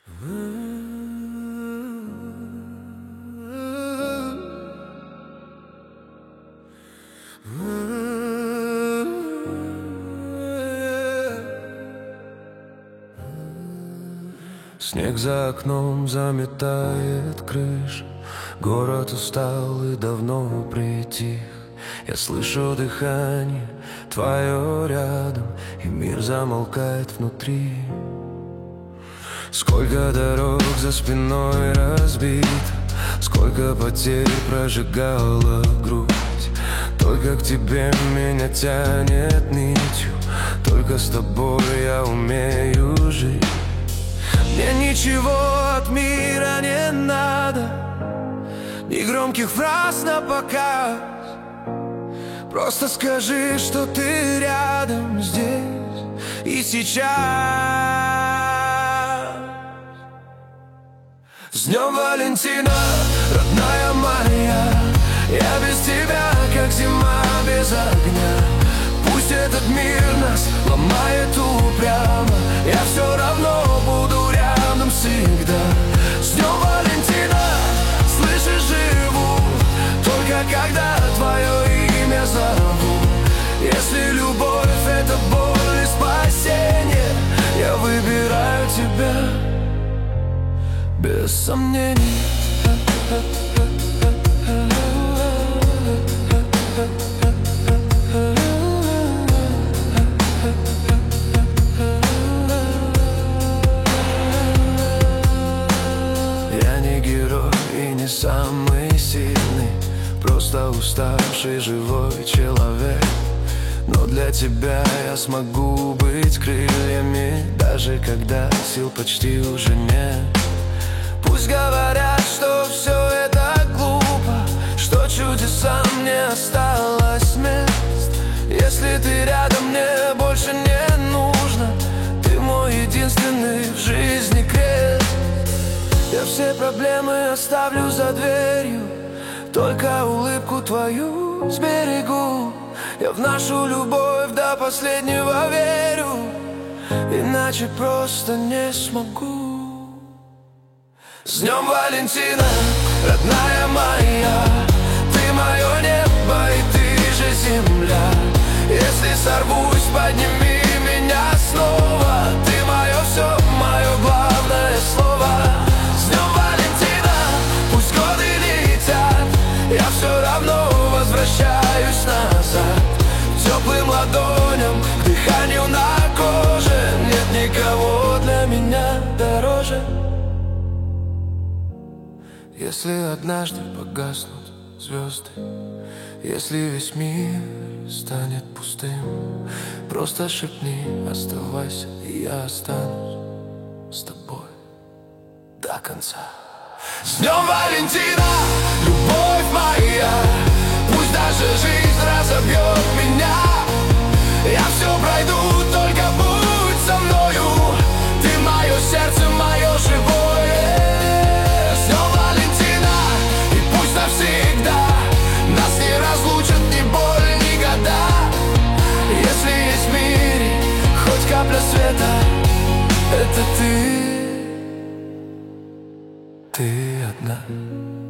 Снег за окном заметает крышу. Город устал и давно притих. Я слышу дыхание твое рядом, и мир замолкает внутри. Сколько дорог за спиной разбито, сколько потерь прожигала грудь. Только к тебе меня тянет нитью, только с тобой я умею жить. Мне ничего от мира не надо, ни громких фраз на показ. Просто скажи, что ты рядом здесь и сейчас. С днем Валентина, родная моя, я без тебя, как зима без огня. Пусть этот мир нас ломает упрямо, я все равно буду рядом всегда. С днем Валентина, слышишь, живу только когда твое имя зову. Если любовь — это боль и спасение, я выбираю тебя без сомнений. Я не герой и не самый сильный, просто уставший живой человек. Но для тебя я смогу быть крыльями, даже когда сил почти уже нет. Пусть говорят, что все это глупо, что чудесам не осталось мест. Если ты рядом, мне больше не нужно. Ты мой единственный в жизни крест. Я все проблемы оставлю за дверью, только улыбку твою сберегу. Я в нашу любовь до последнего верю, иначе просто не смогу. С днем Валентина, родная моя, ты мое небо и ты же земля. Если сорвусь, подними меня снова. Ты мое все, мое главное слово. С днем Валентина, пусть годы летят, я все равно возвращаюсь назад. К теплым ладоням, к дыханию на коже. Нет никого для меня дороже. Если однажды погаснут звезды, если весь мир станет пустым, просто шепни, оставайся, и я останусь с тобой до конца. С днем Валентина, любовь моя, пусть даже жизнь разобьет меня, я все пройду, только будь со мною. Ты мое сердце, мое живое. С днем Валентина, и пусть навсегда нас не разлучат ни боль, ни года. Если есть в мире хоть капля света, это ты одна.